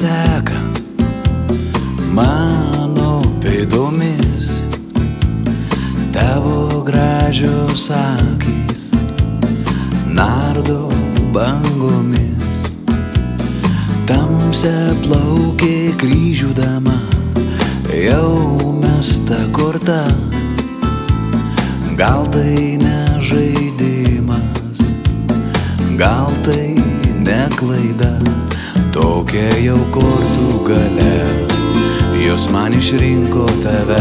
seka mano pėdomis, tavo gražios akys nardo bangomis. Tamsia plaukė kryžių dama, jau mesta korta. Gal tai ne žaidimas, gal tai ne klaida, tokia jau kortų galia, jos man išrinko tave.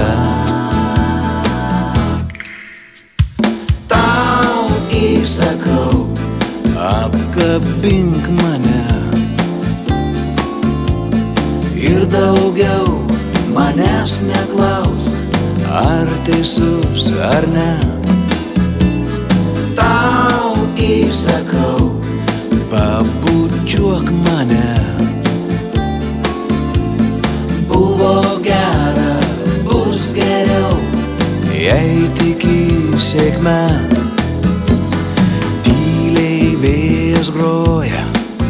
Tau įsakau, apkabink mane ir daugiau manęs neklaus, ar teisus ar ne. Tau įsakau, pabučiuok mane. Buvo gera, bus geriau, jei tiki sėkme. Tyliai vėjas groja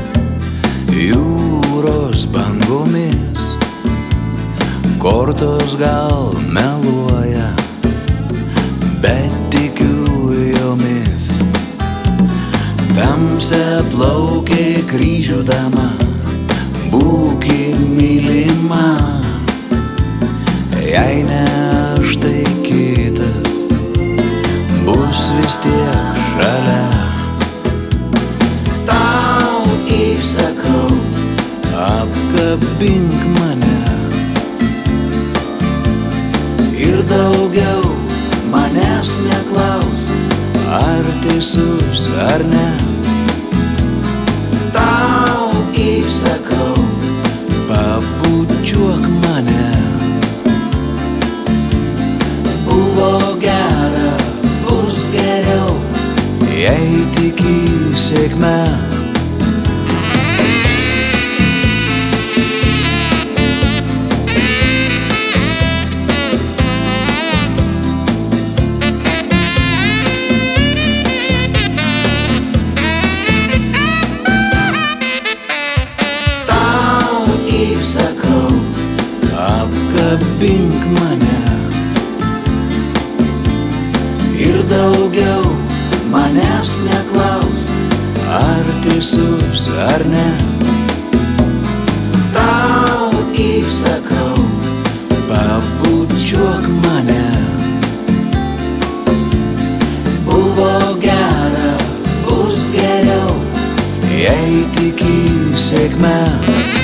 jūros bangomis, kortos gal meluoja, bet tikiu jomis. Tamsia plaukė kryžių dama, būki mylima, jei ne aš tai kitas bus vis tiek šalia. Tau įsakau, apkabink mane ir daugiau manęs neklaus, ar teisus ar ne. Tau įsakau, pabučiuok mane. Buvo gera, bus geriau, jei tiki sėkme. Įsakau, apkabink mane ir daugiau manęs neklaus, ar teisus ar ne. Tau įsakau, pabučiuok mane. Buvo gera, bus geriau, jei tiki sėkme.